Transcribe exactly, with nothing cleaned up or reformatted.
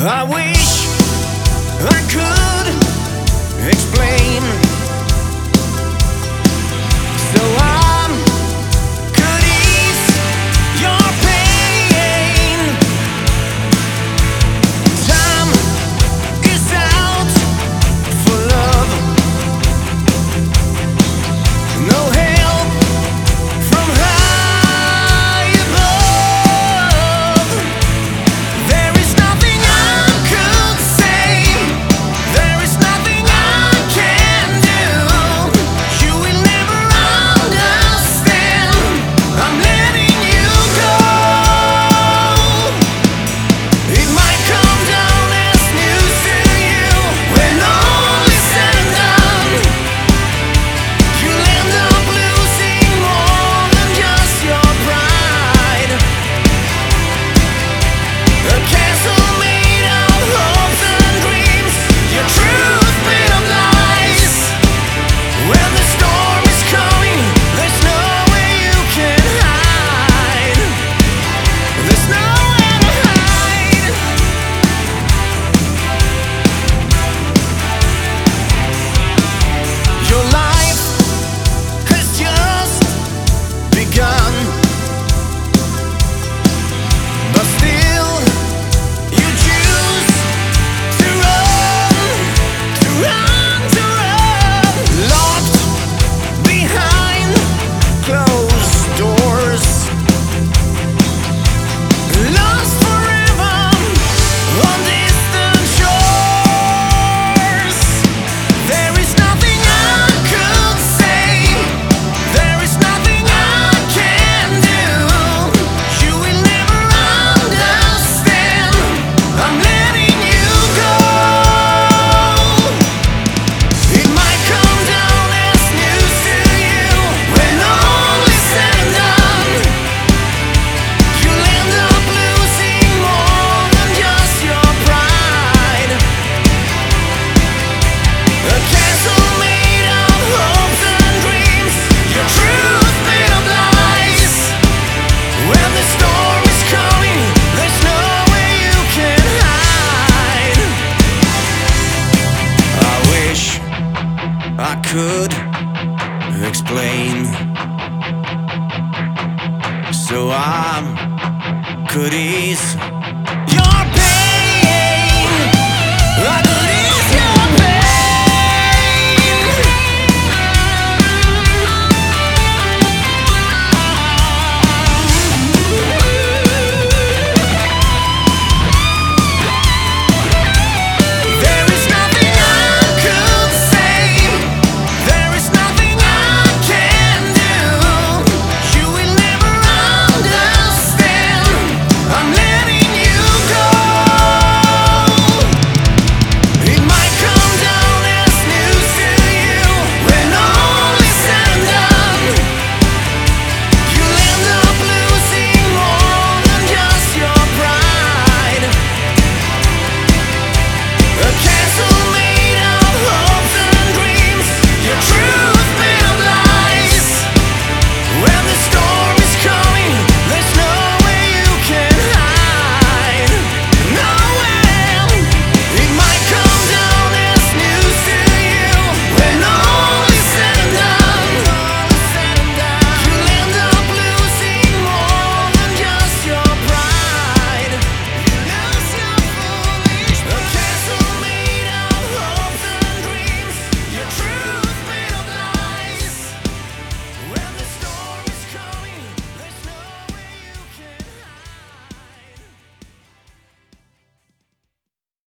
I wish I could explain, so I could ease your pain. Time is out for love. No help from high above. There is nothing I could say. There is nothing I can do. You will never understand. I'm letting you go. It might come down as news to you when all is said and done. You'll end up losing more than just your pride. A castle made of hopes and dreams, your truth made of lies. When the storm is coming, there's nowhere you can hide. There's nowhere to hide. Your life has just begun, but still you choose to run, to run, to run. Locked behind closed doors, lost forever on distant shores. There is nothing I could say. There is nothing I can do. You will never understand. I'm letting you go. It might come down as news to you when all is said and done. You'll end up losing more than just your pride. A castle made of hopes and dreams, your truth made of lies. When the storm is coming, there's nowhere you can hide. I wish I could explain, so I could ease